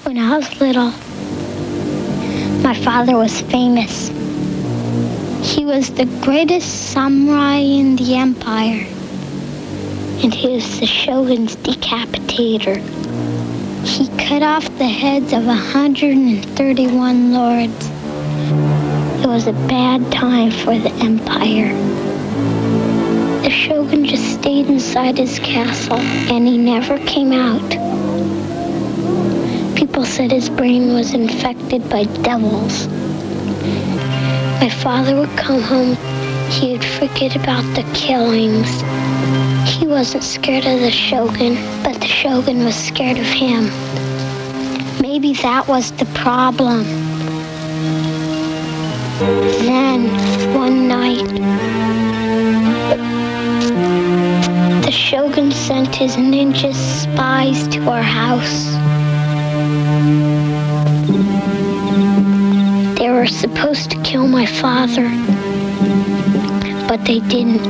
When I was little, my father was famous. He was the greatest samurai in the empire, and he was the shogun's decapitator. He cut off the heads of 131 lords. It was a bad time for the empire. The shogun just stayed inside his castle, and he never came out. People said his brain was infected by devils. My father would come home, he'd forget about the killings. He wasn't scared of the shogun, but the shogun was scared of him. Maybe that was the problem. Then, one night, the shogun sent his ninja spies to our house. They were supposed to kill my father, but they didn't.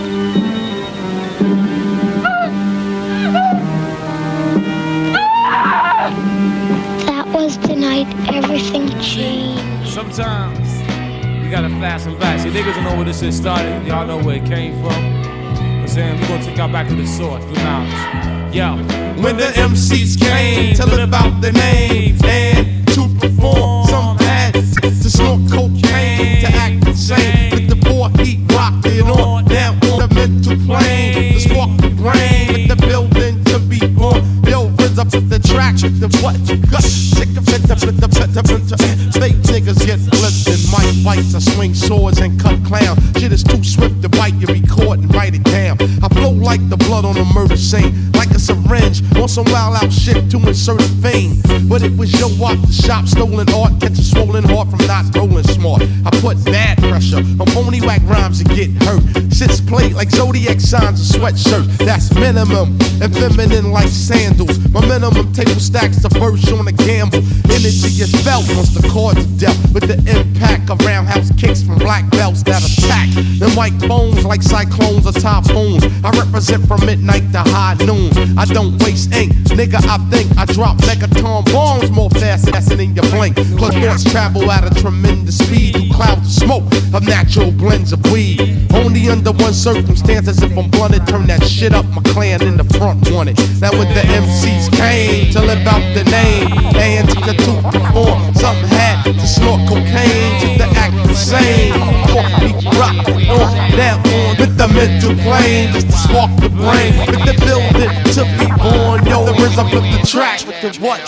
That was the night everything changed. Sometimes you gotta flash them back. See, niggas don't know where this shit started. Y'all know where it came from. I'm saying we're gonna take y'all back to the source, the knowledge. Yo. When the MCs came to live out their names and to perform, some had to snort cocaine to act insane. With the boy he rocked it on, now on the mental plane, the spark the brain, with the building to be born. Yo, rinse up the track, the what you got, sick of it, fake niggas get flipped in mic fights. I swing swords and cut clowns. Shit is too swift to bite, you record and write it down. I flow like the blood on a murder scene, like a syringe on some wild out shit to insert a fame. But it was your walk the shop, stolen art, catch a swollen heart from not rolling smart. I put bad pressure on phony whack rhymes and get hurt. Sits played like zodiac signs and sweatshirts. That's minimum and feminine like sandals. My minimum table stacks the verse on a gamble. Energy is felt once the chords are dealt, with the impact of roundhouse kicks from black belts that attack the mic bones like cyclones or typhoons. I represent from midnight to high noon. I don't waste ink, nigga. I think I drop megaton bombs more fast than in your blink. Cause thoughts travel at a tremendous speed through clouds of smoke of natural blends of weed. Only under one circumstance, as if I'm blunted, turn that shit up. My clan in the front wanted. Now when the MCs came to live out the name, and to perform, some had to snort cocaine to the act the same. We rock on down on with the mental plane, just to spark the brain, with the building to be born. Yo, the rhythm of the track with the what?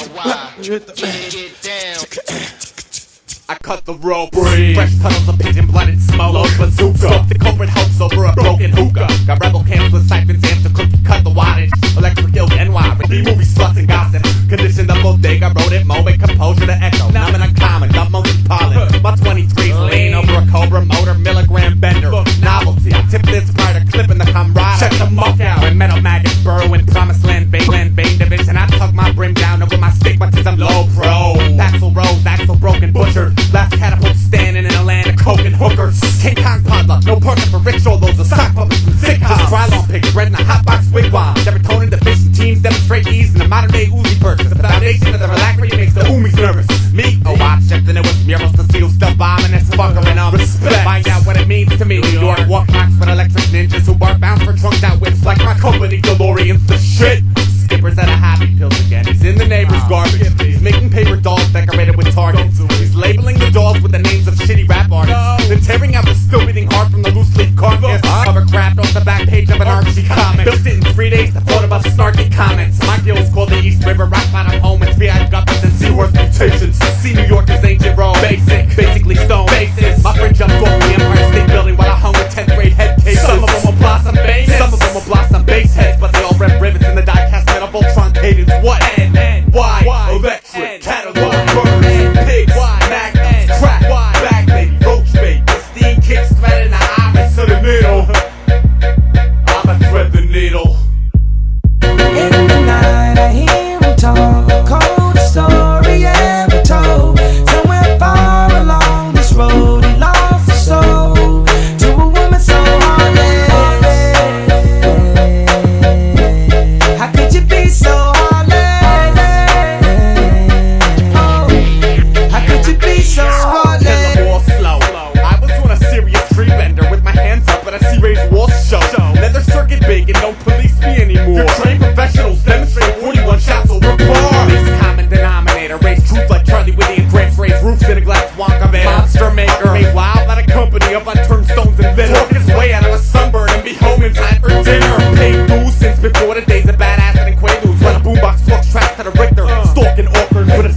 I cut the rope, fresh puddles of pigeon-blooded smoke, load bazooka, spoke the culprit hopes over a broken hookah. Got rebel camps with siphons, amps to cookie cut the wattage. Electric guild NY, with B-movie sluts and gossip. Conditioned the bodega, wrote it, moment, composure to echo. Now I'm in uncommon, got monkey pollen. My 23's lean over a Cobra motor, milligram bender. Novelty, I tip this prior to clipping the camaraderie. Check the muck out, when metal maggots burrow in promised land, Bayland, Bane division. I tug my brim down over my stigmatism, low pro. Axel Rose, axle broken, butcher. Last catapult standing in a land of coke and hookers. King Kong potluck, no perking for ritual. Those are sock puppets and sitcoms. Krylon pigs, red in a hotbox wigwam. Serotonin deficient teams demonstrate ease in the modern day Uzi purchase. The foundation of the relaxery makes the Umis nervous. Me, oh, I checked in it with murals to seal stuff bombing this fucker and respect. Find out what it means to me. New York walk rocks with electric ninjas who are bound for drunked out whips like my company DeLorean's the shit. Skipper's at a Happy Pills again. He's in the neighbor's garbage. He's making paper dolls decorated with targets. He's labeling the dolls with the names of shitty rap artists. Then tearing out the still beating heart from the loose leaf carcass. Cover craft off the back page of an Archie comic. Built it in 3 days to float above snarky comments. My guild's called the East River Rock Bottom Home. It's VI guppers and Seaworth mutations. See New York is ancient Rome. Basically stone basis. My friend jumped off the Empire State Building while I hung with 10th grade head case. Some of them will blossom famous. Some of them will blossom bass heads, but they all rep rivets in the die-cast metal Voltron cadence. What? And why? Electric.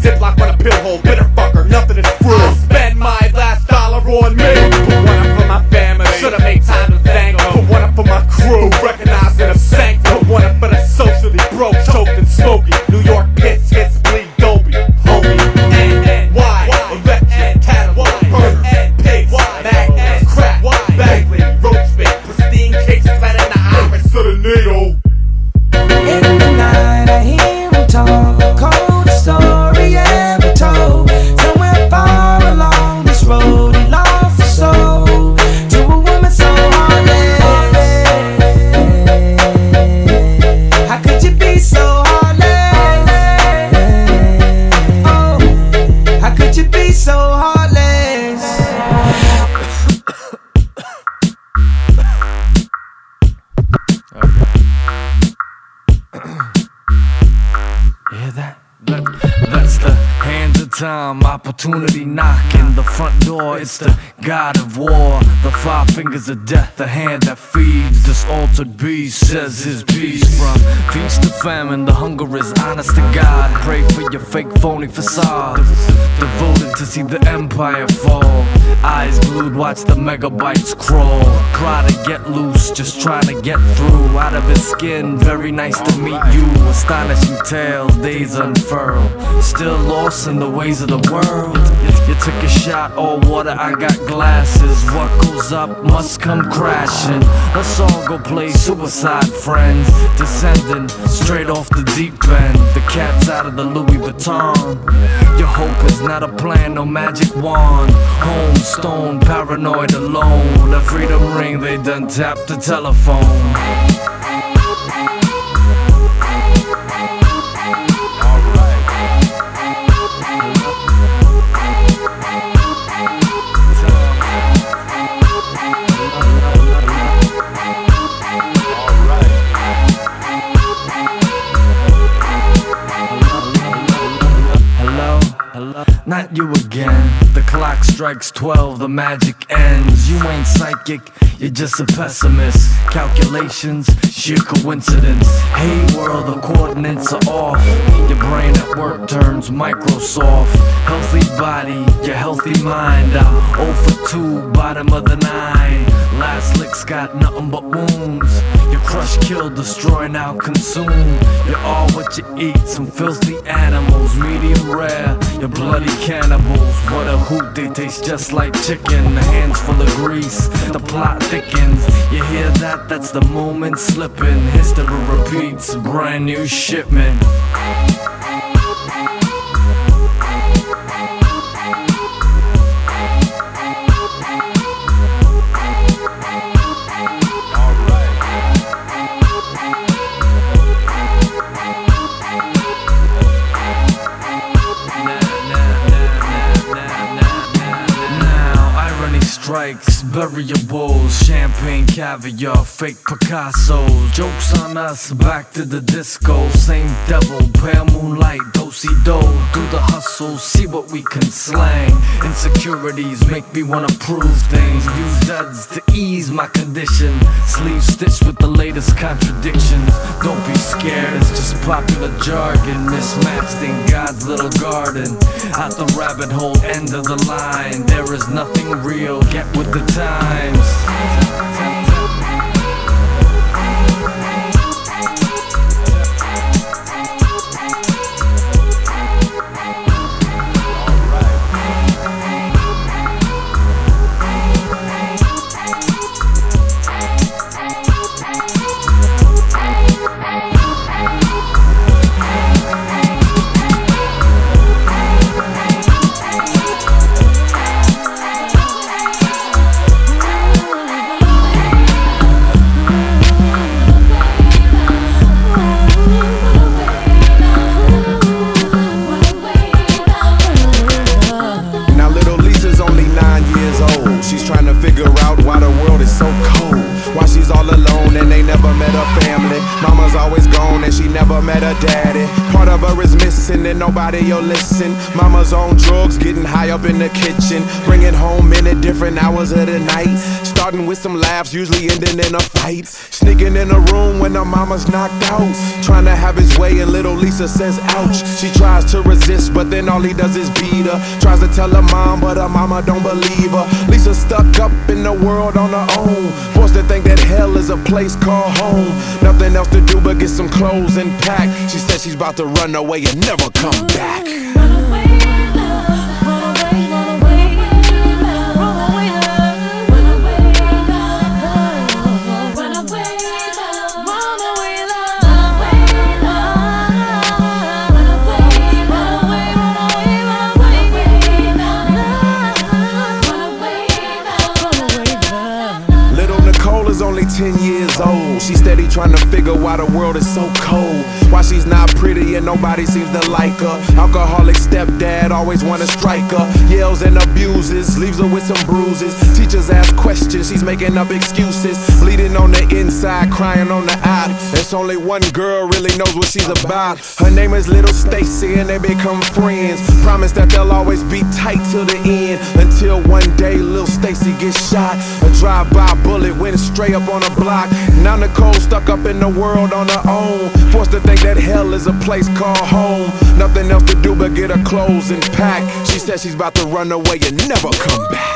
Ziploc on a pill hole, bitter fucker, nothing is free. I'll spend my last dollar on me. Put one up for my family, should've made time to thank them. Put one up for my crew, recognizing a sanctum. Put one up for the socially broke, choked and smoky. New York piss hits bleed dopey, homie. And why? Election, cattle, burger, pigs, magnets, crack, Bagley, roach bait, pristine cases right in the iris of the needle. In the night I hear him talk, coldest story ever told. Somewhere far along this road he lost his soul to a woman so heartless. How could you be so heartless? Oh, how could you be so heartless? Hear that? That's the hands of time, opportunity knocking. The front door, it's the god of war. The 5 fingers of death, the hand that feeds. This altered beast says his piece. From feast to famine, the hunger is honest to God. Pray for your fake phony facades. Devoted to see the empire fall. Eyes glued, watch the megabytes crawl. Try to get loose, just trying to get through. Out of his skin, very nice to meet you. Astonishing tales, days unfurled. Still lost in the ways of the world. You took a shot, all water, I got glasses. What goes up must come crashing. Let's all go play suicide friends. Descending straight off the deep end. The cat's out of the Louis Vuitton. Your hope is not a plan, no magic wand. Home stone, paranoid alone. The freedom ring, they done tapped the telephone. Not you again. The clock strikes 12, the magic ends. You ain't psychic, you're just a pessimist. Calculations, sheer coincidence. Hey world, the coordinates are off. Your brain at work turns Microsoft. Healthy body, your healthy mind. I'm 0 for 2, bottom of the 9. Last lick's got nothing but wounds. You crush, kill, destroy, now consume. You're all what you eat, some filthy animals. Medium rare, you're bloody cannibals. What a hoot, they taste just like chicken. The hands full of grease, the plot thickens. You hear that? That's the moment slipping. History repeats, brand new shipment. Strikes, buriables, champagne, caviar, fake Picassos. Jokes on us, back to the disco. Same devil, pale moonlight, do-si-do. Do the hustle, see what we can slang. Insecurities make me wanna prove things. Use duds to ease my condition. Sleeves stitched with the latest contradictions. Don't be scared, it's just popular jargon. Mismatched in God's little garden. Out the rabbit hole, end of the line. There is nothing real, get with the times. And nobody will listen. Mama's on drugs, getting high up in the kitchen, bringing home in at different hours of the night. starting with some laughs, usually ending in a fight. Sneaking in a room when her mama's knocked out, trying to have his way, and little Lisa says ouch. She tries to resist, but then all he does is beat her. Tries to tell her mom, but her mama don't believe her. Lisa stuck up in the world on her own, forced to think that hell is a place called home. Nothing else to do but get some clothes and pack. She said she's about to run away and never come back. Only 10 years old. She's steady trying to figure why the world is so cold, why she's not pretty and nobody seems to like her. Alcoholic stepdad always wanna strike her, yells and abuses, leaves her with some bruises. Teachers ask questions, she's making up excuses, bleeding on the inside, crying on the out. There's only one girl really knows what she's about. Her name is Little Stacy and they become friends. Promise that they'll always be tight till the end, until one day Little Stacy gets shot. A drive-by bullet went straight up on a block. Now Nicole stuck up in the world on her own, forced to think that hell is a place called home. Nothing else to do but get her clothes and pack. She says she's about to run away and never come back.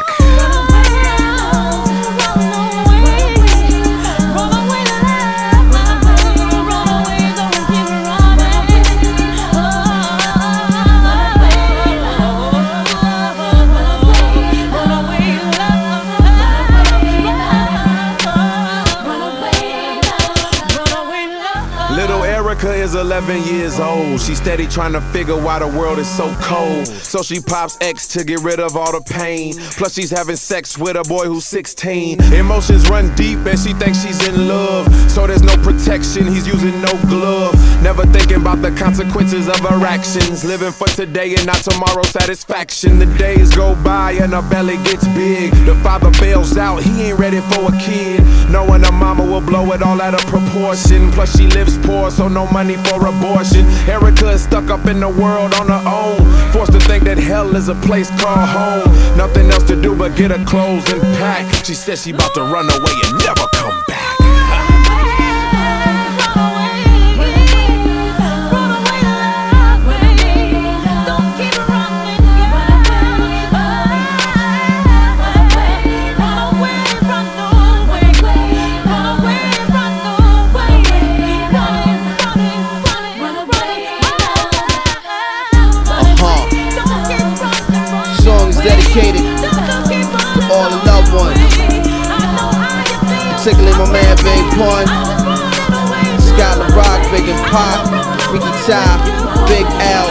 Is 11 years old. She's steady trying to figure why the world is so cold. So she pops X to get rid of all the pain. Plus she's having sex with a boy who's 16. Emotions run deep and she thinks she's in love. So there's no protection, he's using no glove. Never thinking about the consequences of her actions. Living for today and not tomorrow's satisfaction. The days go by and her belly gets big. The father bails out, he ain't ready for a kid, knowing her mama will blow it all out of proportion. Plus she lives poor, so no money for abortion. Erica is stuck up in the world on her own, forced to think that hell is a place called home. Nothing else to do but get her clothes and pack. She says she about to run away and never come back. Dedicated to all the loved ones, particularly my man Big Pun, Skylar Rock, Big and Pop, Ricky Ty, Big L,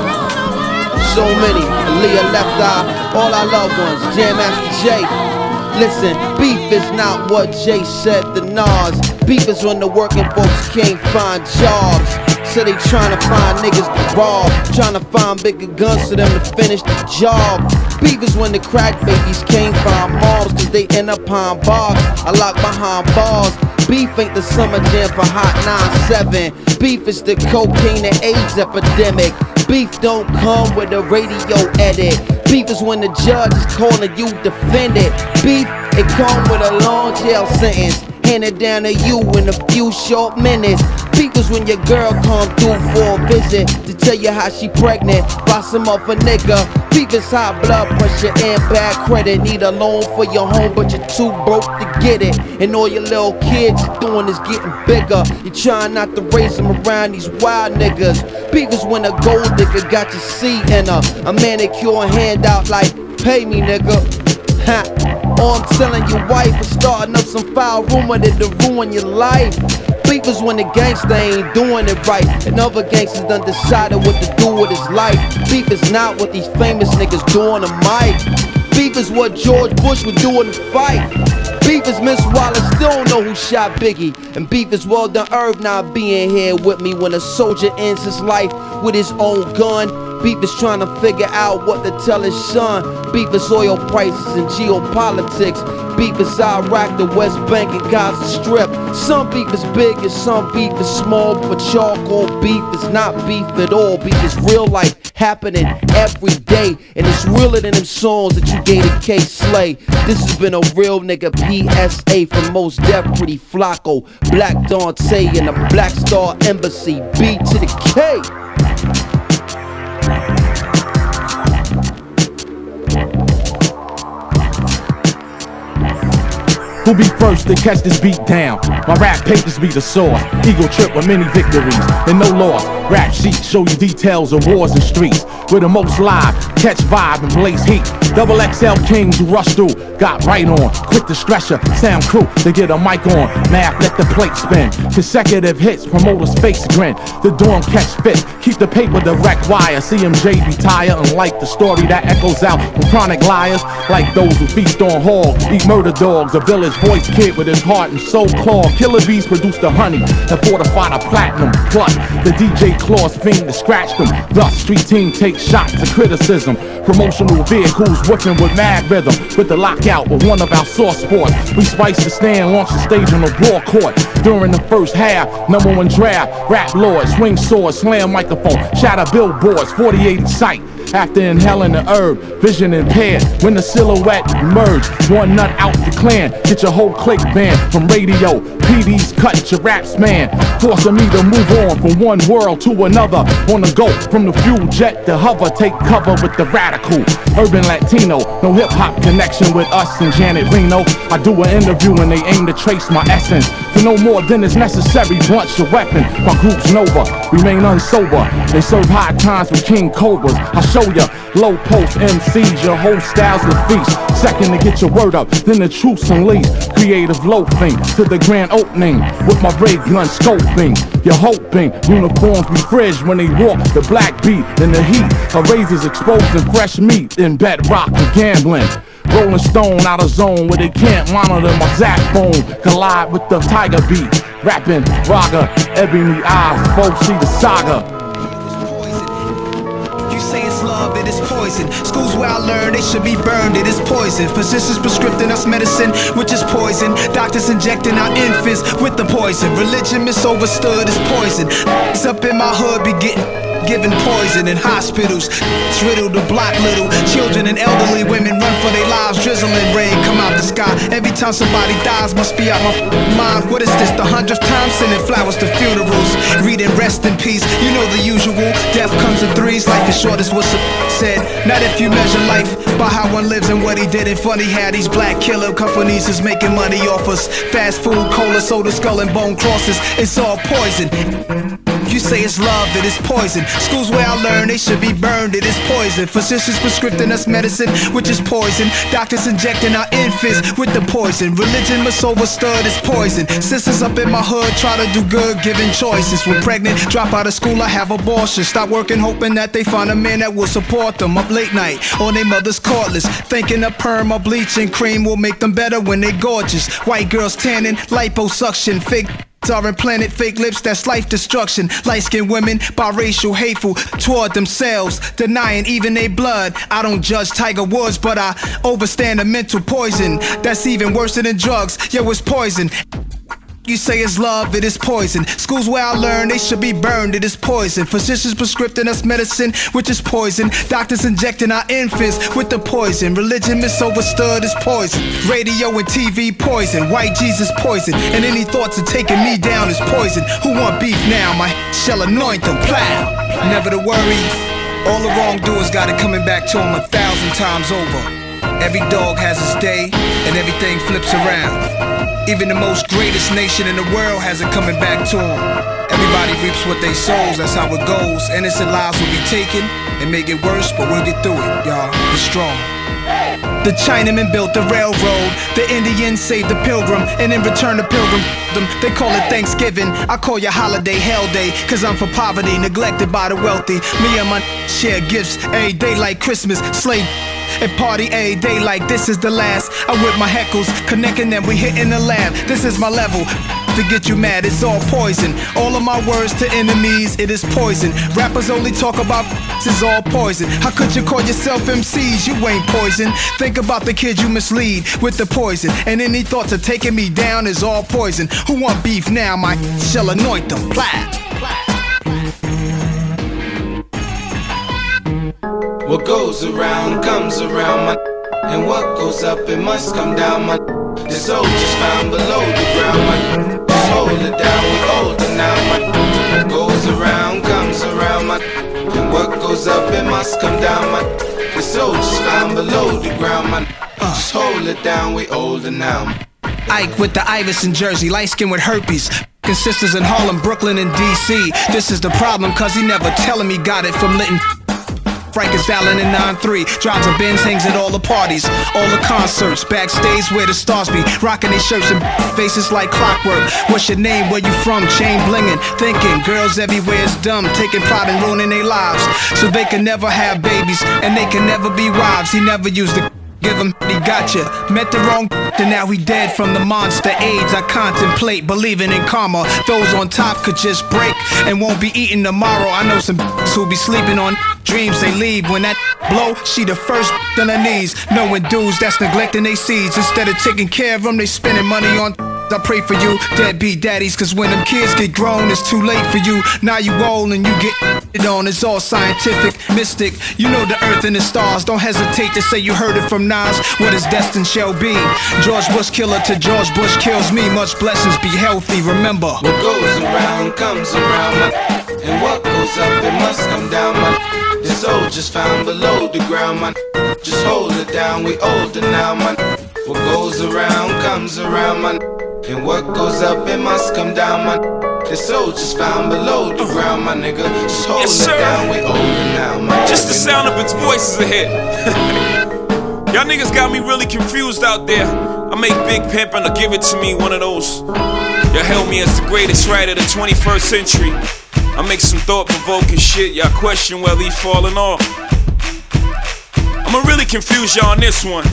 so many, Aaliyah Left Eye, all our loved ones, Jam Master Jay. Listen, beef is not what Jay said to Nas. Beef is when the working folks can't find jobs. So they tryna find niggas to rob, tryna find bigger guns for them to finish the job. Beef is when the crack babies can't find moms, cause they end up behind bars. I lock behind bars. Beef ain't the summer jam for Hot 97. Beef is the cocaine and AIDS epidemic. Beef don't come with a radio edit. Beef is when the judge is calling you defendant. Beef, it come with a long jail sentence, handed down to you in a few short minutes. Beef is when your girl come through for a visit to tell you how she pregnant by some other nigga. Beef is high blood pressure and bad credit. Need a loan for your home but you're too broke to get it. And all your little kids you're doing is getting bigger. You're trying not to raise them around these wild niggas. Beef is when a gold digger got your seed in her, a manicure handout like, pay me nigga. Ha. Or I'm telling your wife and starting up some foul rumor that'll ruin your life. Beef is when the gangster ain't doing it right, and other gangsters done decided what to do with his life. Beef is not what these famous niggas do on the mic. Beef is what George Bush would do in the fight. Beef is Miss Wallace still don't know who shot Biggie. And beef is Well Done Irv not being here with me when a soldier ends his life with his own gun. Beef is trying to figure out what to tell his son. Beef is oil prices and geopolitics. Beef is Iraq, the West Bank, and Gaza Strip. Some beef is big and some beef is small, but charcoal beef is not beef at all. Beef is real life happening every day, and it's realer than them songs that you gave to K-Slay. This has been a real nigga PSA from Mos Def, Pretty Flacco, Black Dante, and the Black Star Embassy. B to the K. Who be first to catch this beat down? My rap papers be the source. Ego trip with many victories and no loss. Rap sheets show you details of wars and streets. We're the most live, catch vibe and blaze heat. Double XL kings who rush through, got right on. Quick to stretcher, sound crew to get a mic on. Math, let the plate spin. Consecutive hits, promoters face grin. The dorm catch fit, keep the paper direct wire. CMJ retire, unlike the story that echoes out from chronic liars. Like those who feast on hogs, eat murder dogs. A village voice kid with his heart and soul clawed. Killer bees produce the honey that fortify the platinum. Plus, the DJ claws fiend to scratch them. Thus, street team takes shots of criticism. Promotional vehicles whipping with mad rhythm. With the lockout with one of our source sports. We spice the stand, launch the stage on the broad court. During the first half, #1 draft. Rap lord, swing sword, slam microphone. Shatter billboards, 48 sight. After inhaling the herb, vision impaired. When the silhouette emerge, one nut out the clan. Get your whole clique banned from radio. PD's cut your raps, man. Forcing me to move on from one world to another. On the go, from the fuel jet to hover. Take cover with the radical. Urban Latino, no hip hop connection with us and Janet Reno. I do an interview and they aim to trace my essence. To no more than is necessary, blunt's your weapon. My group's Nova, remain unsober. They serve high times with King Cobras. I show ya low post MCs, your whole style's a feast. Second to get your word up, then the truth's unleashed. Creative loafing to the grand opening with my ray gun scoping. You're hoping uniforms be fridge when they walk the black beat in the heat. A razor's exposed in fresh meat in bedrock and gambling. Rolling Stone out of zone where they can't monitor my zap phone. Collide with the tiger beat. Rapping Raga, ebony eyes, both see the saga. Say it's love, it is poison. Schools where I learned they should be burned, it is poison. Physicians prescribing us medicine, which is poison. Doctors injecting our infants with the poison. Religion misunderstood is poison. It's up in my hood be given poison in hospitals. It's riddled the block little. Children and elderly women run for their lives. Drizzling rain come out the sky. Every time somebody dies must be out my mind. What is this, the 100th time sending flowers to funerals? Reading rest in peace, you know the usual. Death comes in threes, life is short as what's said. Not if you measure life by how one lives and what he did. And funny how these black killer companies is making money off us. Fast food, cola, soda, skull and bone crosses. It's all poison. You say it's love, it is poison. Schools where I learned they should be burned, it is poison. Physicians prescribing us medicine, which is poison. Doctors injecting our infants with the poison. Religion misunderstood is poison. Sisters up in my hood try to do good, giving choices. When pregnant, drop out of school, I have abortion. Stop working, hoping that they find a man that will support them. Up late night, on their mother's cordless, thinking a perm or bleaching cream will make them better when they gorgeous. White girls tanning, liposuction, fake are implanted fake lips, that's life destruction. Light-skinned women, biracial, hateful toward themselves, denying even their blood. I don't judge Tiger Woods, but I overstand the mental poison. That's even worse than drugs, yo, it's poison. You say it's love, it is poison. Schools where I learned they should be burned, it is poison. Physicians prescribing us medicine, which is poison. Doctors injecting our infants with the poison. Religion misunderstood is poison. Radio and TV poison. White Jesus poison. And any thoughts of taking me down is poison. Who want beef now? My shall anoint them, plow. Never to worry. All the wrongdoers got it coming back to them 1,000 times over. Every dog has its day, and everything flips around. Even the most greatest nation in the world has it coming back to them. Everybody reaps what they sows, that's how it goes. Innocent lives will be taken and make it worse, but we'll get through it, y'all. Be strong. The Chinamen built the railroad, the Indians saved the pilgrim, and in return the pilgrim them. They call it Thanksgiving, I call your holiday Hell Day, cause I'm for poverty, neglected by the wealthy. Me and my share gifts every day like Christmas, slave and party every day like this is the last. I whip my heckles, connecting them, we hitting the lab. This is my level, to get you mad, it's all poison. All of my words to enemies, it is poison. Rappers only talk about it's all poison. How could you call yourself MCs? You ain't poison. Think about the kid you mislead with the poison. And any thoughts of taking me down is all poison. Who want beef now? My shall anoint them. Plow. What goes around comes around, my. And what goes up, it must come down, my. The soldiers found below the ground, my. Just hold it down, we older now, my. What goes around comes around, my. And what goes up, it must come down, my. The soldiers found below the ground, my. Just hold it down, we older now. Ike with the Iverson jersey, light skin with herpes. Sisters in Harlem, Brooklyn, and DC. This is the problem, cause he never telling me got it from Litton. Frank is Allen in 9-3, drives a Benz, hangs at all the parties, all the concerts, backstage where the stars be, rocking their shirts and faces like clockwork. What's your name, where you from, chain blingin', thinking, girls everywhere is dumb, taking pride in ruining their lives, so they can never have babies, and they can never be wives. He never used the give him, he gotcha. Met the wrong, and now he dead from the monster AIDS. I contemplate believing in karma. Those on top could just break and won't be eating tomorrow. I know some who be sleeping on dreams they leave. When that blow, she the first on her knees. Knowing dudes that's neglecting they seeds. Instead of taking care of them, they spending money on. I pray for you, deadbeat daddies, cause when them kids get grown, it's too late for you. Now you old and you get it on, it's all scientific, mystic. You know the earth and the stars, don't hesitate to say you heard it from Nas. What is destined shall be. George Bush killer to George Bush kills me. Much blessings, be healthy, remember. What goes around comes around, my. And what goes up, it must come down, my. The soldiers found below the ground, my. Just hold it down, we older now, my. What goes around comes around, my. And what goes up, it must come down, my. The soldiers found below the ground, my nigga. Just hold it down, we older now, my. Just the sound of its voice is a hit. Y'all niggas got me really confused out there. I make Big Pimpin' to give it to me, one of those. Y'all hail me as the greatest writer of the 21st century. I make some thought-provoking shit, y'all question whether he falling off. I'ma really confuse y'all on this one.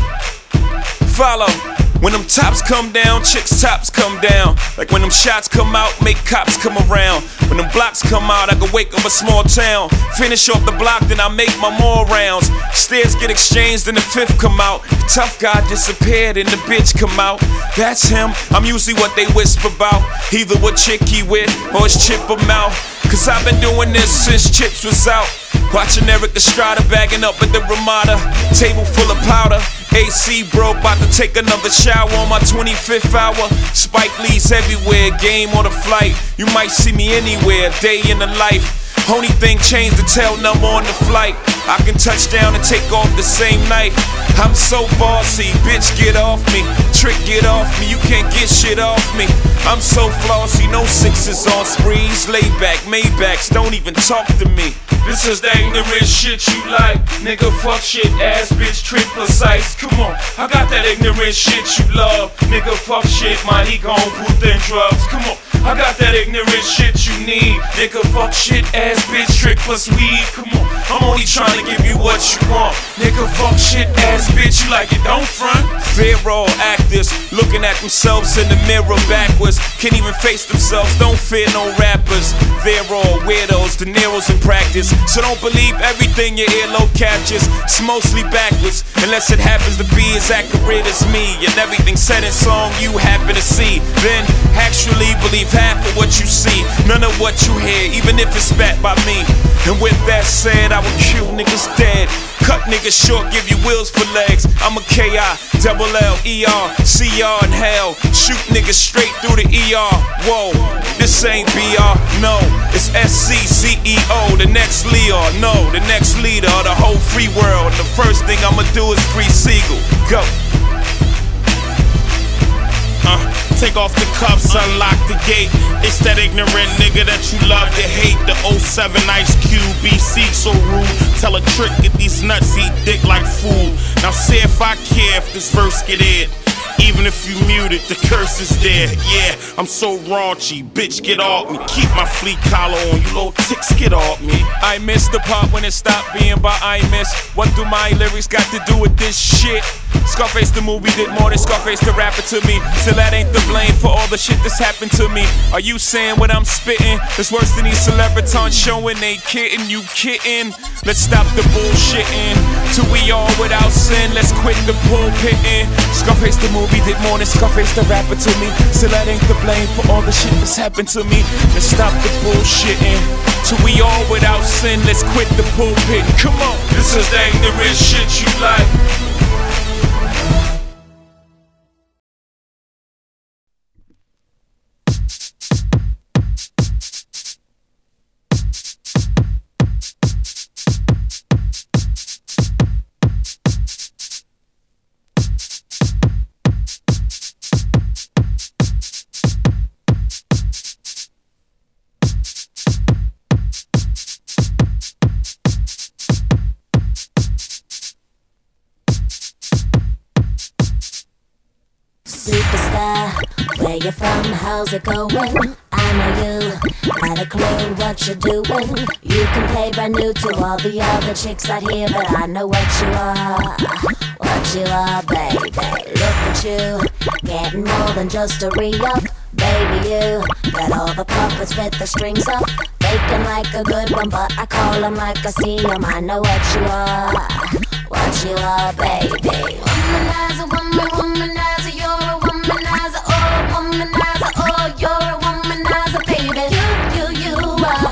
Follow. When them tops come down, chicks' tops come down. Like when them shots come out, make cops come around. When them blocks come out, I can wake up a small town. Finish off the block, then I make my more rounds. Stairs get exchanged, then the fifth come out. The tough guy disappeared and the bitch come out. That's him, I'm usually what they whisper about. Either what chick he with, or his chip or mouth. Cause I've been doing this since Chips was out. Watching Eric Estrada bagging up at the Ramada. Table full of powder. AC broke, about to take another shower on my 25th hour. Spike Lee's everywhere, game on the flight. You might see me anywhere, day in the life. Only thing changed, the tail number on the flight. I can touch down and take off the same night. I'm so bossy, bitch get off me. Trick get off me, you can't get shit off me. I'm so flossy, no sixes on sprees. Lay back, Maybachs, don't even talk to me. This is that ignorant shit you like. Nigga fuck shit, ass bitch, trick precise. Come on, I got that ignorant shit you love. Nigga fuck shit, man, he gon' put in drugs. Come on, I got that ignorant shit you need. Nigga fuck shit, ass bitch, trick plus weed. Come on, I'm only trying to give you what you want. Nigga fuck shit, ass bitch, you like it, don't front. Fear-all actors, looking at themselves in the mirror backwards. Can't even face themselves, don't fear no rappers. They're all weirdos, De Niro's in practice. So don't believe everything your earlobe captures. It's mostly backwards, unless it happens to be as accurate as me. And everything said in song you happen to see. Then actually believe half of what you see, none of what you hear, even if it's spat by me. And with that said, I will kill niggas dead. Cut niggas short, give you wheels for legs. I'm a K-I-double-L-E-R, C-R in hell. Shoot niggas straight through the ER. Whoa, this ain't BR, no. It's S-C-C-E-O, the next Leo. No, the next leader of the whole free world. And the first thing I'ma do is free Siegel. Go. Take off the cuffs, unlock the gate. It's that ignorant nigga that you love to hate. The 07 Ice Cube, BC so rude. Tell a trick, get these nuts, eat dick like food. Now say if I care if this verse get aired. Even if you mute it, the curse is there. Yeah, I'm so raunchy, bitch get off me. Keep my fleet collar on, you little ticks get off me. I miss the part when it stopped being by I miss. What do my lyrics got to do with this shit? Scarface the movie did more than Scarface the rapper to me. Still that ain't the blame for all the shit that's happened to me. Are you saying what I'm spitting is worse than these celebritons showing they kidding? You kidding? Let's stop the bullshitting. Till we all without sin, let's quit the pulpitting. Scarface the movie did more than Scarface the rapper to me. Still that ain't the blame for all the shit that's happened to me. Let's stop the bullshitting. Till we all without sin, let's quit the pulpit. Come on, this is the ignorant shit you like. Where you from? How's it going? I know you had a clue what you're doing. You can play brand new to all the other chicks out here, but I know what you are. What you are, baby. Look at you, getting more than just a re-up. Baby, you got all the puppets with the strings up, faking like a good one, but I call them like I see them. I know what you are. What you are, baby. Womanizer, womanizer, you're a womanizer, oh, womanizer, oh, you're a womanizer, baby. You are,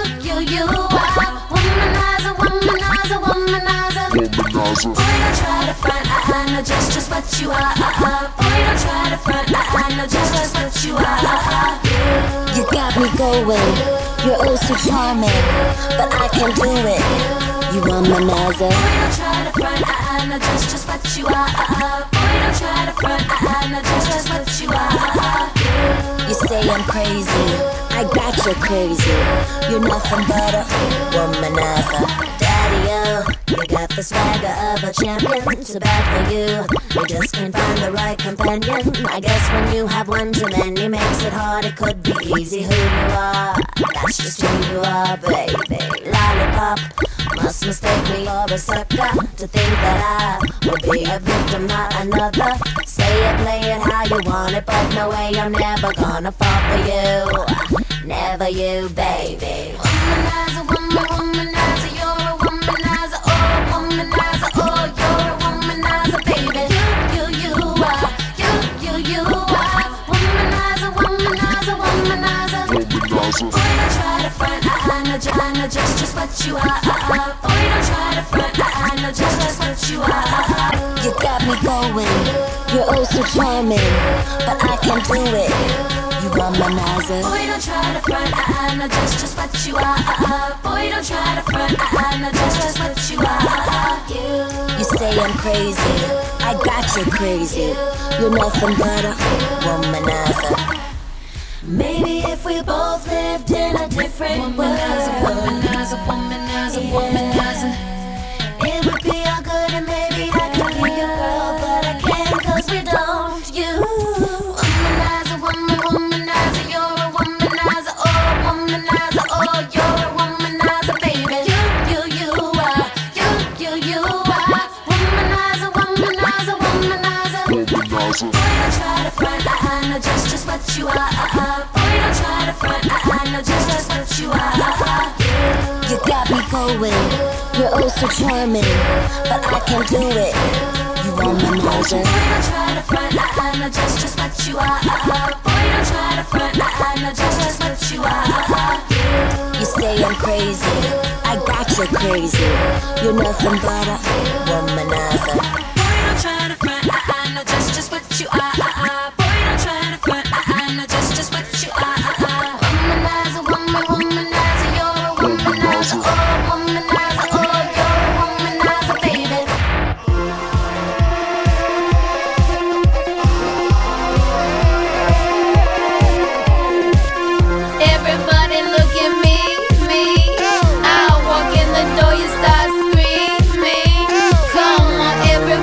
you are, womanizer, womanizer, womanizer. Boy, don't try to front, I know just what you are. Boy, don't try to front, I know just what you are. You got me going, you're oh so charming, but I can do it. You womanizer. Boy, don't try to front, I know just what you are. Boy, don't try to front, I know just what you are. You say I'm crazy, I got you crazy. You're nothing but a womanizer. Daddy, you got the swagger of a champion. Too bad for you, you just can't find the right companion. I guess when you have one too many makes it hard. It could be easy who you are, that's just who you are, baby. Lollipop, must mistake me for a sucker to think that I will be a victim, not another. Say it, play it how you want it, but no way I'm never gonna fall for you. Never you, baby. Womanizer, womanizer, you're a womanizer, oh, womanizer, oh, you're a womanizer, baby. You are, you are, womanizer, womanizer, womanizer. Boy, don't try to front, I know just what you are. Boy, don't try to front, I know just what you are. You got me going, you're oh so charming, but I can do it. You womanizer. Boy, don't try to front, I know just what you are. Boy, don't try to front, I know just what you are. You say I'm crazy, I got you crazy. You're nothing but a womanizer. Maybe if we both lived in a different world, womanizer, womanizer, womanizer, it would be all good and maybe I could be your girl, but I can't 'cause we don't. You womanizer, womanizer, you're a womanizer, oh, womanizer, oh, you're a womanizer, baby. You are, you are, womanizer, womanizer, womanizer. Boy, don't try to front, I know just what you are. Boy, don't try to front, I know just what you are. You got me going, you're oh so charming, but I can do it. You womanizer. Boy, don't try to front, I know just what you are. Boy, don't try to front, I know just what you are. You say I'm crazy, I got you crazy. You're nothing but a womanizer. Boy, don't try to front, I know just what you are. Boy, don't try to front, I know just what you are. Womanizer, womanizer, you're a womanizer, oh, womanizer, oh, you're a womanizer, baby. Everybody look at me. I walk in the door, you start screaming. Come on, everybody.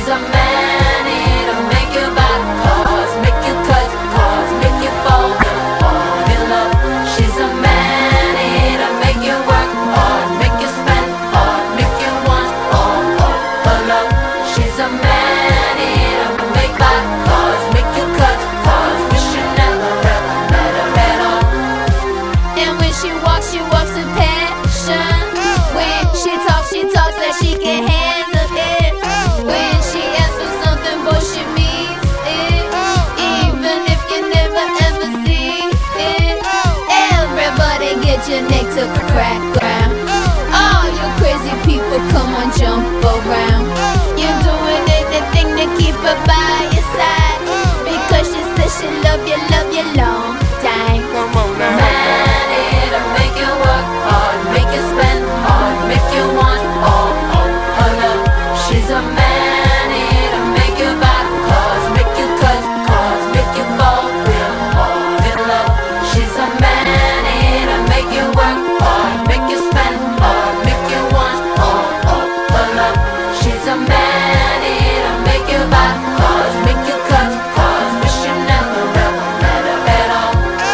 a man, it'll make you back cause, make you cut cause, make you fall all in love. She's a man, it'll make you work hard, make you spend hard, make you want all her love. She's a man, it'll make back cause, make you cut cause, wish you never ever met her at all. And when she walks with passion. When she talks that she can handle it. When she asks for something, boy, she means it. Even if you never ever see it. Everybody get your neck to crack ground. All you crazy people, come on, jump around. You're doing anything to keep her by your side. Because she says she love you long time. Come on now. Man, it'll make you work hard, make you spend hard, make you want all her love. She's a man, it'll make you back cause, make you cut cause, make you fall real hard in love. She's a man, it'll make you work hard, make you spend hard, make you want all her love. She's a man, it'll make you back cause, make you cut cause, wish you never ever met her at all.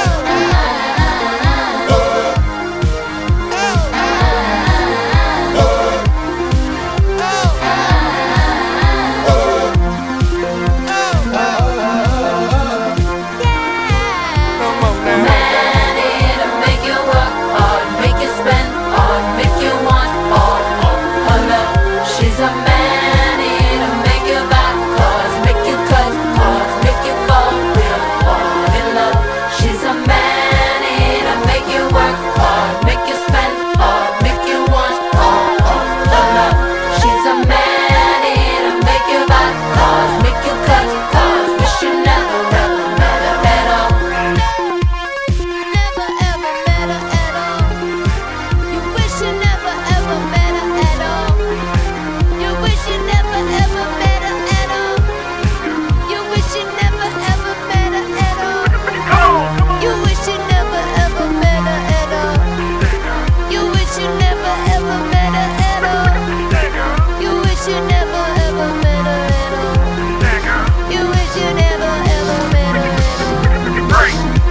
Man, it'll make you work hard, make you spend hard, make you want all her love. She's a man, it'll make you back cause, make you cut cause, make you fall real hard in love. She's a man, it'll make you work hard, make you spend hard, make you want all her love. She's a man, it'll make you back cause, make you cut cause, wish you never ever met her at all. Never ever met her at all. You wish you never ever met her at all. You wish you never ever met her at all. You wish you never ever met her at all. You wish you never ever met her at all. You wish you never ever met her at all. You wish you never ever met her at all. You wish you never ever met her at all.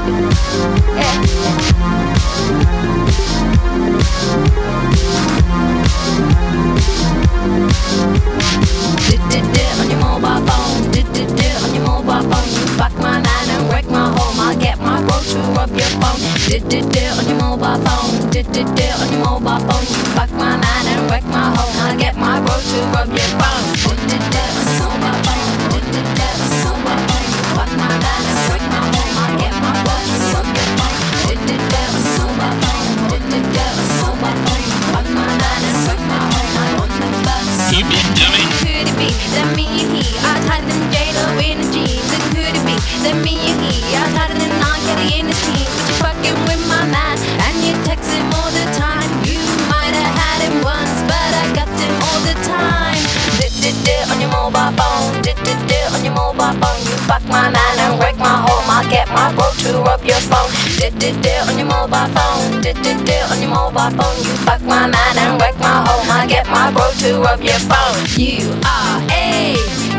On your mobile phone, on your mobile phone, you fuck my mind and wreck my home. I'll get my bro to rub your phone. On your mobile phone, on your mobile phone, you fuck my mind and wreck my home. I'll get my bro to rub your phone. On your mobile phone, on your mobile phone, you fuck my mind and wreck my home. I'll get my bro to rub your phone. On your mobile phone, on your mobile phone, you fuck my mind and wreck my home. I'm on the bus. You big dummy. Could it be that me and he are tighter than J-Lo in the jeans? And could it be that me and he are tighter than R. Kelly in his teens? But you're fucking with my man and you text him all the time. You might have had him once, but I got him all the time. On your mobile phone, on your mobile phone, you fuck my man and wreck my home. I'll get my bro to rub your phone. On your mobile phone, on your mobile phone, you fuck my man and wreck my home. I'll get my bro to rub your phone. You are a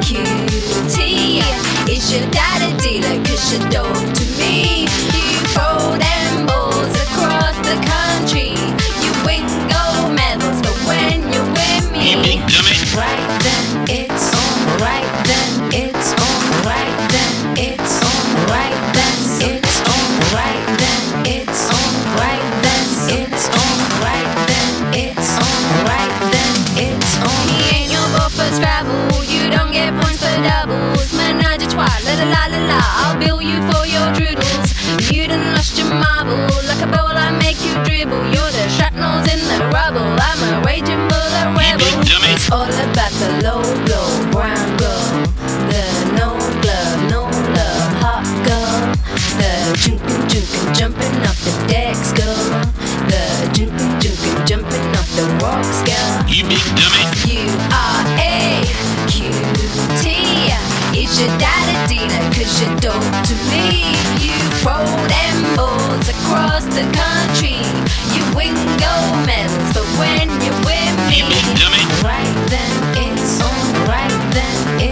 cutie. Is your dad a dealer? Cause you're dope to me. You throw them balls across the country. You win gold medals, but when you're with me, right then it's on, right then it's on, right then it's on, right then it's on, right then it's on, right then it's on, right then it's on, right then it's on. He ain't your boy for Scrabble, you don't get points for doubles. Menage a trois, la la la la la, I'll bill you for your droodles. You done lost your marble, like a ball I make you dribble. You're the shrapnels in the rubble, I'm a raging bull, a rebel. It's all about the low blow, brown girl, the no glove, no love, hot girl, the jumping, jumping off the decks, girl, the jumping, jumping off the rocks, girl. You big dummy. You are a cutie. Is your dad a dealer? Cause you're dope to me. You throw them balls across the country. You win gold medals, but when you're with me, right then it's on, right then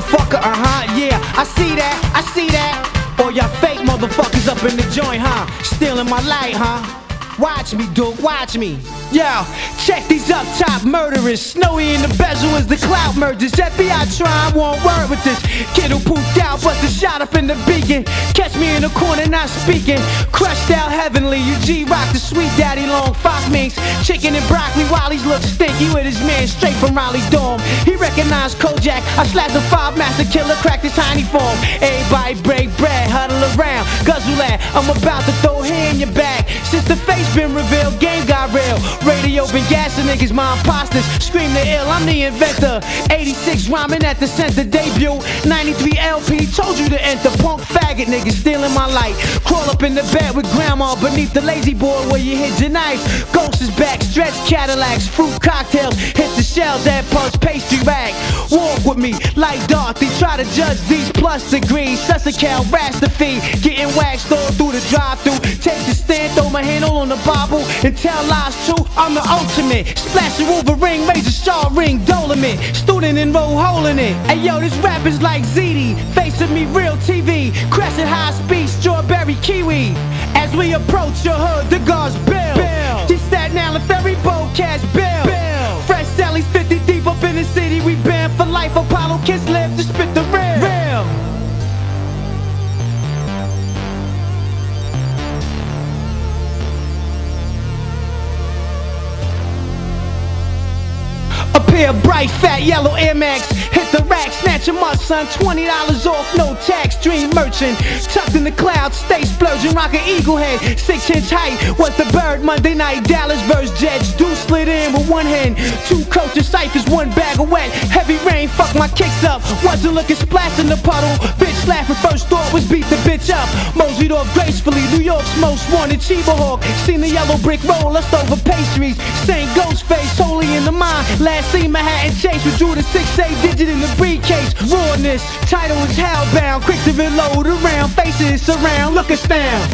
motherfucker, yeah, I see that. All y'all fake motherfuckers up in the joint, huh? Stealing my light, huh? Watch me, dude, watch me. Yo, check these up top murderers. Snowy in the bezel is the clout mergers. FBI trying won't word with this. Kid who pooped out, busted shot up in the beacon. Catch me in the corner, not speaking. Crushed out heavenly. UG rock the sweet daddy long fox minks. Chicken and broccoli while he's look stinky with his man straight from Raleigh's dorm. He recognized Kojak. I slapped the 5 master killer, cracked his tiny form. Everybody break bread, huddle around. Guzzle that, I'm about to throw hair in your bag. Since the face been revealed, game got real. Radio been gassing niggas, my imposters scream the ill, I'm the inventor. 86 rhyming at the center debut. 93 LP, told you to enter. Punk faggot niggas stealing my light. Crawl up in the bed with grandma beneath the lazy board where you hid your knife. Ghost is back, stretch Cadillacs, fruit cocktails, hit the shells, that punch pastry rag. Walk with me like Dorothy, try to judge these plus degrees. Sussical, Rastafari, getting waxed all through the drive-thru. Take the stand, throw my handle on the Bible and tell lies too. I'm the ultimate. Splash a Wolverine, razor star ring, Dolomit. Student enroll hole in it. Hey yo, this rap is like ZD. Face of me, real TV. Crescent high speed, strawberry kiwi. As we approach your hood, the guards bill. This Staten Island ferry boat, cash bill. Fresh Sally's 50 deep up in the city. We banned for life. Apollo kids live to spit the real. A pair of bright fat yellow Air Max. Hit the rack, snatch 'em up, son. $20 off, no tax. Dream merchant, tucked in the clouds, stay splurging, rockin' eagle head. 6-inch height, was the bird. Monday night, Dallas versus Jets. Dude slid in with one hand. 2 coaches, ciphers, 1 bag of wet. Heavy rain, fuck my kicks up. Wasn't looking splash in the puddle. Bitch laughing, first thought was beat the bitch up. Moseyed off gracefully, New York's most wanted Chiba Hawk. Seen the yellow brick roll, left over pastries. Same ghost face, holy in the mind. Last seen Manhattan Chase, withdrew the 6-8 digit in the briefcase. Rawness, title is hellbound. Quick to reload around, faces surround, look us down.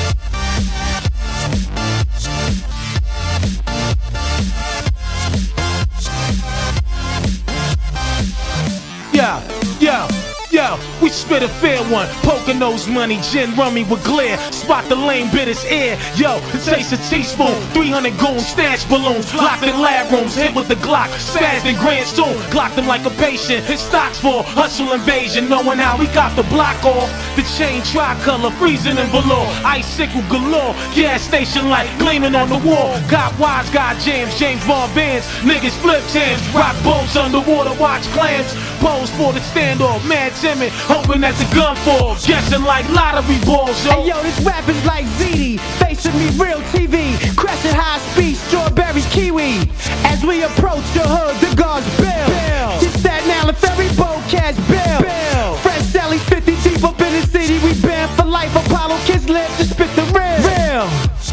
Yo, we spit a fair one. Poker nose money, gin rummy with glare. Spot the lame bit his ear. Yo, taste a teaspoon. 300 goons, stash balloons. Locked in lab rooms, hit with the Glock. Spazzed in Grand Soon, glocked him like a patient. His stocks for hustle invasion. Knowing how we got the block off. The chain tricolor, freezing in velour. Icicle galore, gas station light gleaming on the wall. Got wise, got jams, James Bond bands. Niggas flip hands, rock boats underwater, watch clams. Pose for the standoff, mad timid, hoping that the gun falls. Guessing like lottery balls, yo. Hey yo, this rap is like ZD. Face of me, real TV. Crescent high speed, strawberry kiwi. As we approach the hood, the guards bill. This Staten Island ferry boat, cash bill. Fresh Sally's 50 deep up in the city. We banned for life. Apollo kids live to spit the real.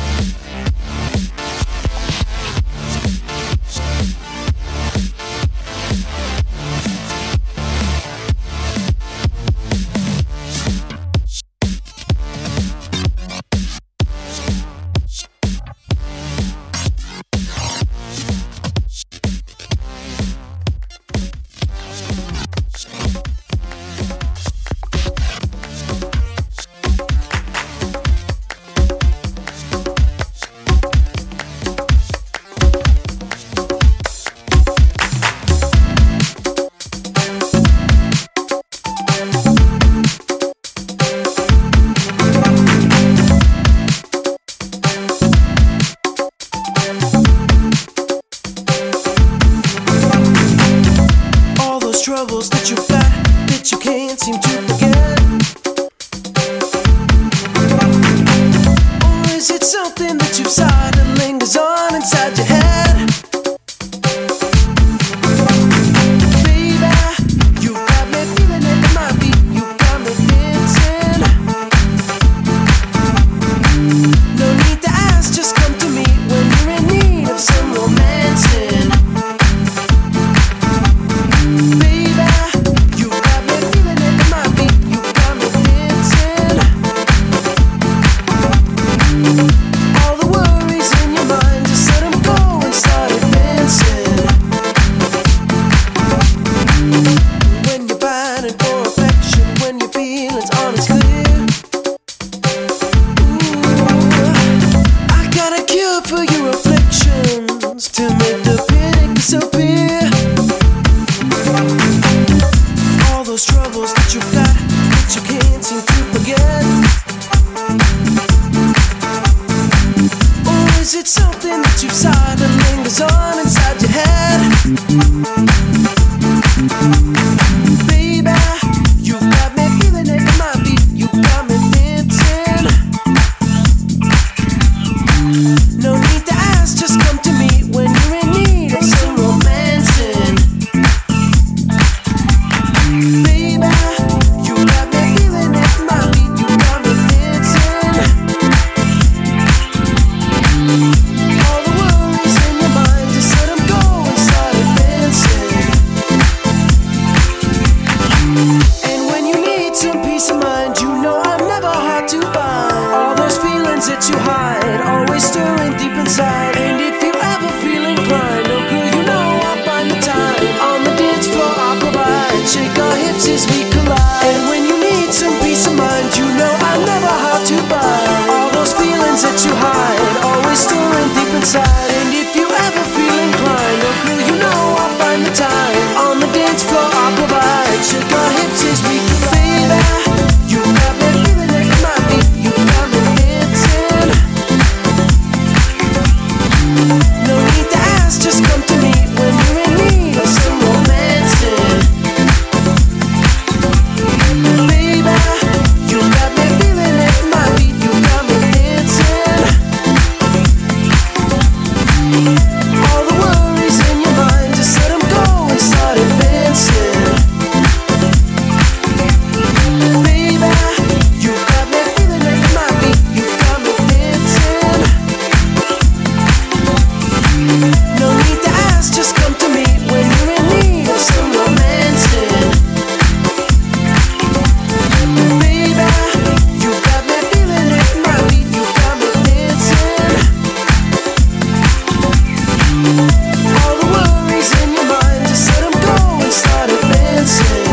Troubles that you got, that you can't seem to forget. Or is it something that you saw that lingers on inside your head? Baby, you got me feeling it in my beat. You got me dancing. No need to ask, just come to me when you're in need of some romancing. All the worries in your mind, just let them go. can't seem to forget? Or is it something that you've saw that lingers on inside your head? Baby, you've got me feeling it in my beat. You got me dancing. No need to ask, just come to me when you're in need of some romancing. Baby, you got me feeling it in my beat. You got me dancing. All the worries in your mind, just let them go and start advancing. And when you need some peace of mind, you know I'm never hard to find. All those feelings that you hide, always stirring deep inside. And if you ever feel inclined, oh girl, you know I'll find the time. On the dance floor I'll provide, shake our hips as we collide. And when you need some peace of mind, you know I'm never hard to find. All those feelings that you hide, always stirring deep inside. And if you ever feel inclined, oh girl, you know I'll find the time. On the dance floor I'll provide, shake our hips as we collide. Baby, you got me feeling it in my beat. You got me dancing. No need to ask, just come to me when you're in need of some romancing. Baby, you got me feeling it in my beat. You got me dancing. All the worries in your mind, just let them go and start advancing. Baby, you got me feeling it in my beat. You got me dancing. No need to ask, just come to me when you're in need of some romancing. Baby, you got me feeling it in my beat. You got me dancing. All the worries in your mind, just let them go and start advancing.